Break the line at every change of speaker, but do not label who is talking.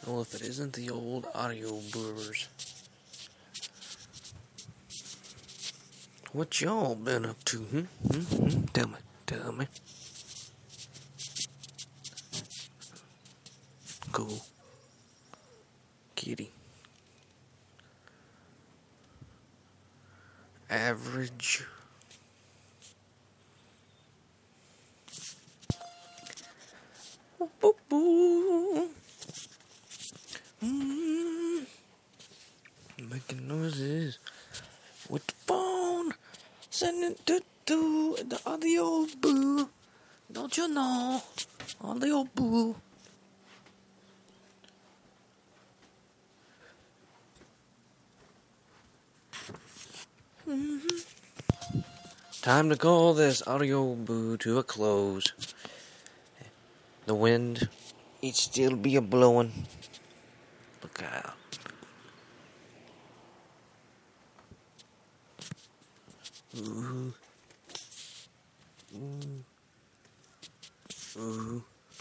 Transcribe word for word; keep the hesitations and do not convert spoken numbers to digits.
Well, if it isn't the old audio brewers. What y'all been up to, hmm? hmm? hmm? Tell me, tell me. Cool. Kitty. Average. Boop, boop. Mm. Making noises with the phone. Sending to, to the audio boo. Don't you know? Audio boo. Mm-hmm. Time to call this audio boo to a close. The wind, it still be a blowing. Look out. Ooh. Ooh. Ooh.